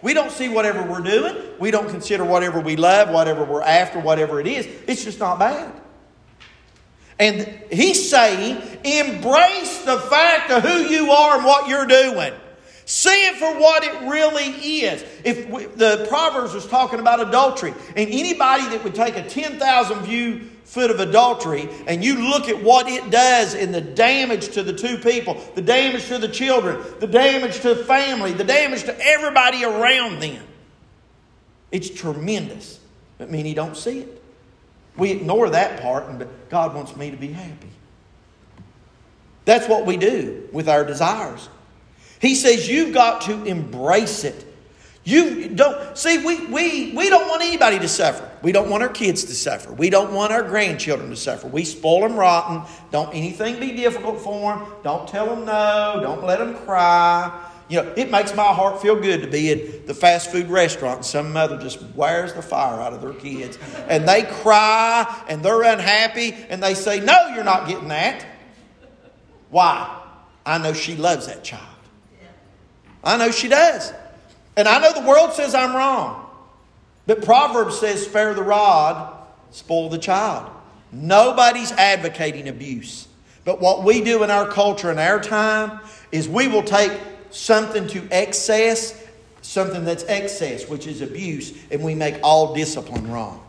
We don't see whatever we're doing. We don't consider whatever we love, whatever we're after, whatever it is. It's just not bad. And he's saying, embrace the fact of who you are and what you're doing. See it for what it really is. If we, the Proverbs was talking about adultery, and anybody that would take a ten thousand view foot of adultery and you look at what it does in the damage to the two people, the damage to the children, the damage to the family, the damage to everybody around them, it's tremendous. But many don't see it. We ignore that part, and God wants me to be happy. That's what we do with our desires. He says you've got to embrace it. You don't see, we, we, we don't want anybody to suffer. We don't want our kids to suffer. We don't want our grandchildren to suffer. We spoil them rotten. Don't anything be difficult for them. Don't tell them no. Don't let them cry. You know, it makes my heart feel good to be at the fast food restaurant and some mother just wears the fire out of their kids. And they cry and they're unhappy and they say, no, you're not getting that. Why? I know she loves that child. I know she does. And I know the world says I'm wrong. But Proverbs says, spare the rod, spoil the child. Nobody's advocating abuse. But what we do in our culture in our time is we will take something to excess, something that's excess, which is abuse, and we make all discipline wrong.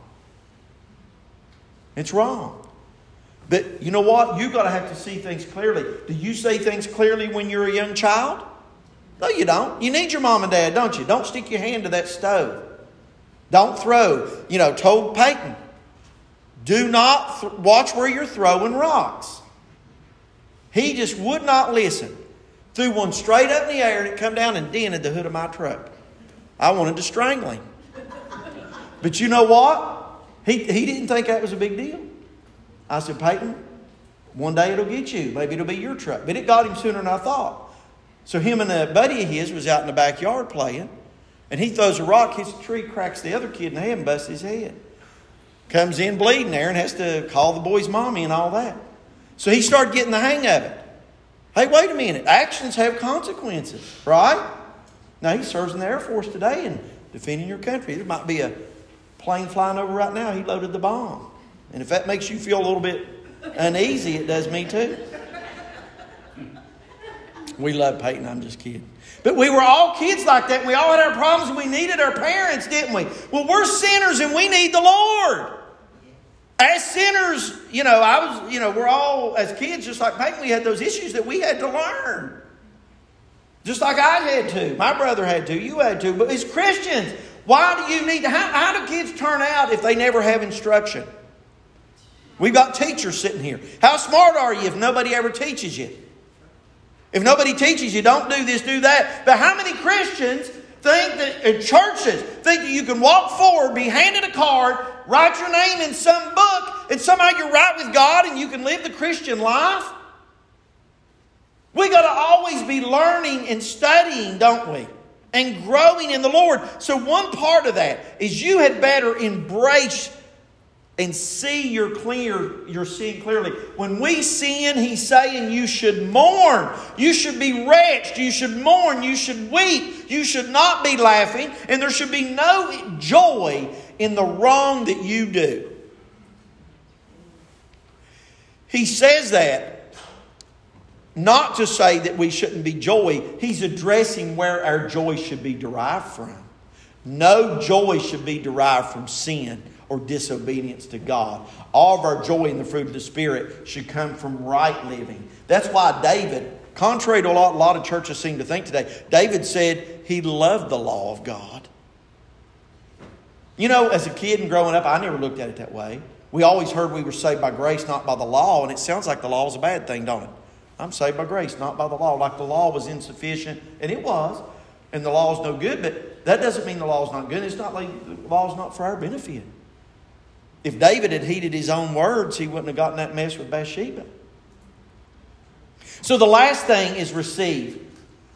It's wrong. But you know what? You've got to have to see things clearly. Do you see things clearly when you're a young child? No, you don't. You need your mom and dad, don't you? Don't stick your hand to that stove. Don't throw. You know, told Peyton, do not th- watch where you're throwing rocks. He just would not listen. Threw one straight up in the air and it come down and dented the hood of my truck. I wanted to strangle him. But you know what? He, he didn't think that was a big deal. I said, Peyton, one day it'll get you. Maybe it'll be your truck. But it got him sooner than I thought. So him and a buddy of his was out in the backyard playing. And he throws a rock, hits a tree, cracks the other kid in the head and busts his head. Comes in bleeding there and has to call the boy's mommy and all that. So he started getting the hang of it. Hey, wait a minute. Actions have consequences, right? Now he serves in the Air Force today and defending your country. There might be a plane flying over right now. He loaded the bomb. And if that makes you feel a little bit uneasy, it does me too. We love Peyton. I'm just kidding. But we were all kids like that. We all had our problems and we needed our parents, didn't we? Well, we're sinners and we need the Lord. As sinners, you know, I was, you know, we're all, as kids, just like Peyton, we had those issues that we had to learn. Just like I had to. My brother had to. You had to. But as Christians, why do you need to, how, how do kids turn out if they never have instruction? We've got teachers sitting here. How smart are you if nobody ever teaches you? If nobody teaches you, don't do this, do that. But how many Christians think that, uh, churches think that you can walk forward, be handed a card, write your name in some book, and somehow you're right with God and you can live the Christian life? We got to always be learning and studying, don't we? And growing in the Lord. So one part of that is you had better embrace and see your clear, your seeing clearly. When we sin, He's saying you should mourn. You should be wretched. You should mourn. You should weep. You should not be laughing. And there should be no joy in the wrong that you do. He says that not to say that we shouldn't be joy. He's addressing where our joy should be derived from. No joy should be derived from sin or disobedience to God. All of our joy in the fruit of the Spirit should come from right living. That's why David, contrary to a lot, a lot of churches seem to think today, David said he loved the law of God. You know, as a kid and growing up, I never looked at it that way. We always heard we were saved by grace, not by the law, and it sounds like the law is a bad thing, don't it? I'm saved by grace, not by the law. Like the law was insufficient, and it was, and the law is no good, but that doesn't mean the law is not good. It's not like the law is not for our benefit. If David had heeded his own words, he wouldn't have gotten that mess with Bathsheba. So the last thing is receive.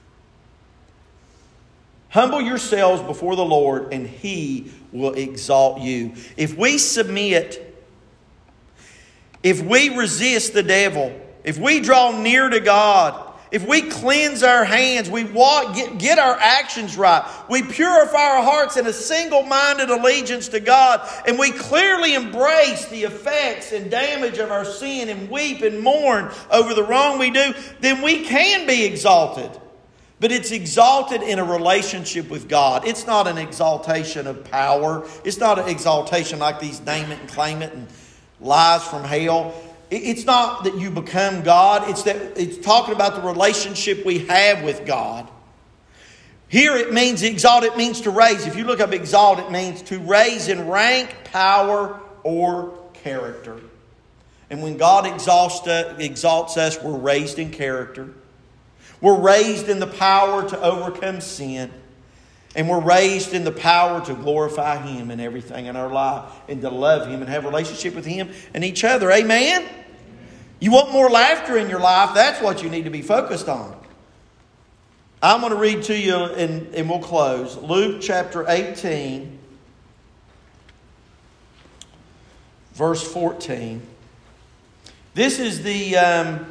Humble yourselves before the Lord, and He will exalt you. If we submit, if we resist the devil, if we draw near to God, if we cleanse our hands, we walk, get, get our actions right, we purify our hearts in a single-minded allegiance to God, and we clearly embrace the effects and damage of our sin and weep and mourn over the wrong we do, then we can be exalted. But it's exalted in a relationship with God. It's not an exaltation of power. It's not an exaltation like these name it and claim it and lies from hell. It's not that you become God. It's that it's talking about the relationship we have with God. Here it means exalt. It means to raise. If you look up exalt, it means to raise in rank, power, or character. And when God exalts us, we're raised in character. We're raised in the power to overcome sin. And we're raised in the power to glorify Him in everything in our life and to love Him and have a relationship with Him and each other. Amen? You want more laughter in your life? That's what you need to be focused on. I'm going to read to you and, and we'll close. Luke chapter eighteen, verse fourteen. This is the... Um,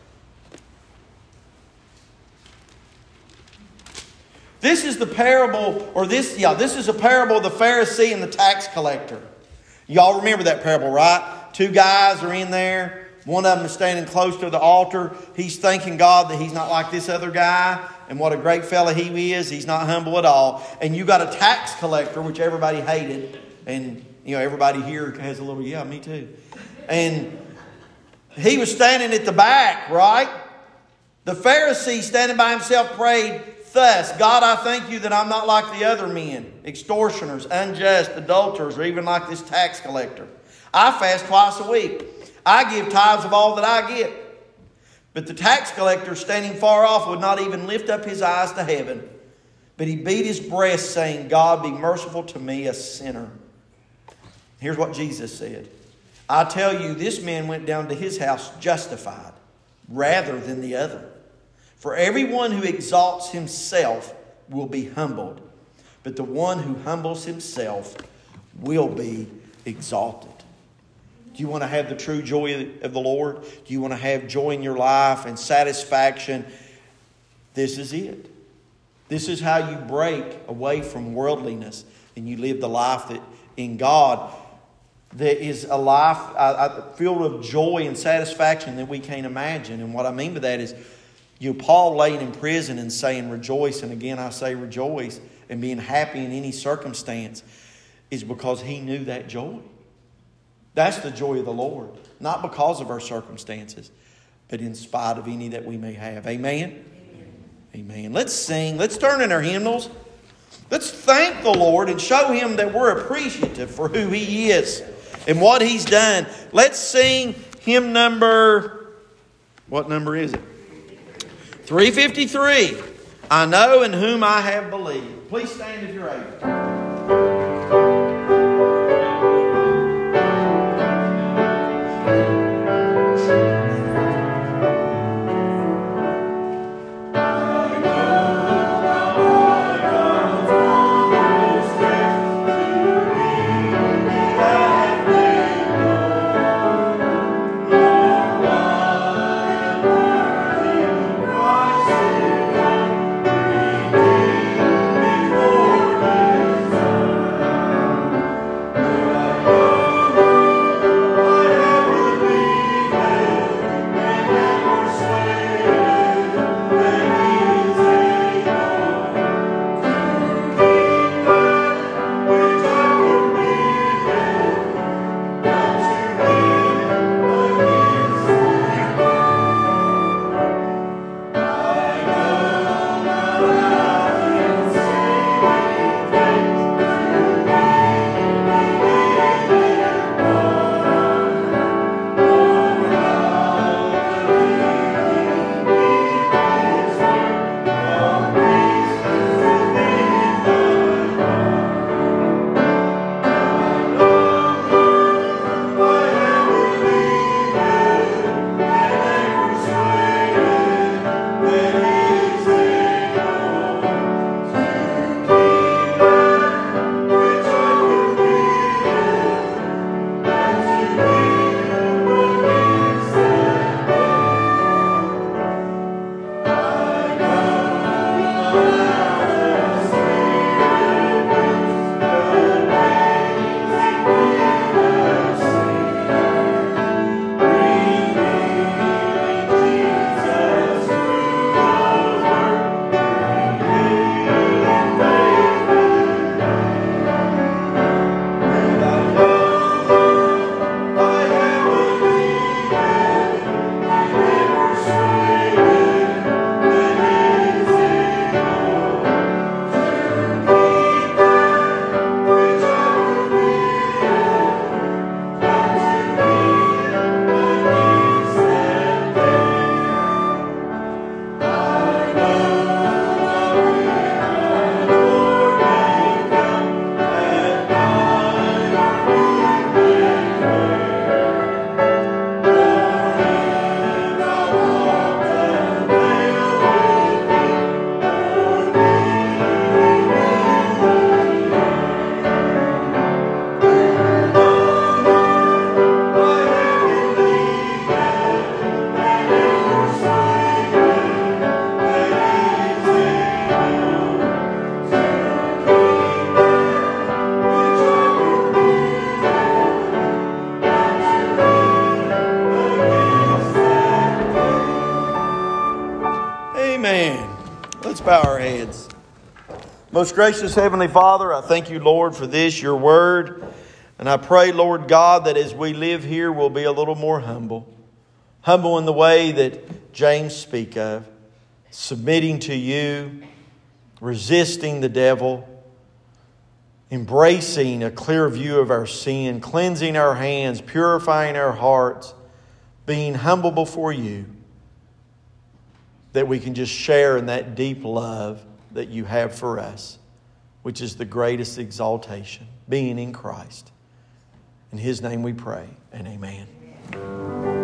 This is the parable, or this, yeah, this is a parable of the Pharisee and the tax collector. Y'all remember that parable, right? Two guys are in there. One of them is standing close to the altar. He's thanking God that he's not like this other guy. And what a great fella he is. He's not humble at all. And you got a tax collector, which everybody hated. And, you know, everybody here has a little, yeah, me too. And he was standing at the back, right? The Pharisee standing by himself prayed, "Thus, God, I thank you that I'm not like the other men, extortioners, unjust, adulterers, or even like this tax collector. I fast twice a week. I give tithes of all that I get." But the tax collector, standing far off, would not even lift up his eyes to heaven. But he beat his breast, saying, "God, be merciful to me, a sinner." Here's what Jesus said. "I tell you, this man went down to his house justified, rather than the other. For everyone who exalts himself will be humbled, but the one who humbles himself will be exalted." Do you want to have the true joy of the Lord? Do you want to have joy in your life and satisfaction? This is it. This is how you break away from worldliness and you live the life that in God that is a life uh, filled with joy and satisfaction that we can't imagine. And what I mean by that is, you know, Paul laying in prison and saying rejoice, and again I say rejoice, and being happy in any circumstance is because he knew that joy. That's the joy of the Lord. Not because of our circumstances, but in spite of any that we may have. Amen? Amen. Amen. Let's sing. Let's turn in our hymnals. Let's thank the Lord and show Him that we're appreciative for who He is and what He's done. Let's sing hymn number, what number is it? three fifty-three. I know in whom I have believed. Please stand if you're able. bow our heads. Most gracious Heavenly Father, I thank you, Lord, for this, your word. And I pray, Lord God, that as we live here, we'll be a little more humble. Humble in the way that James speak of. Submitting to you, resisting the devil, embracing a clear view of our sin, cleansing our hands, purifying our hearts, being humble before you, that we can just share in that deep love that you have for us, which is the greatest exaltation, being in Christ. In His name we pray, and amen.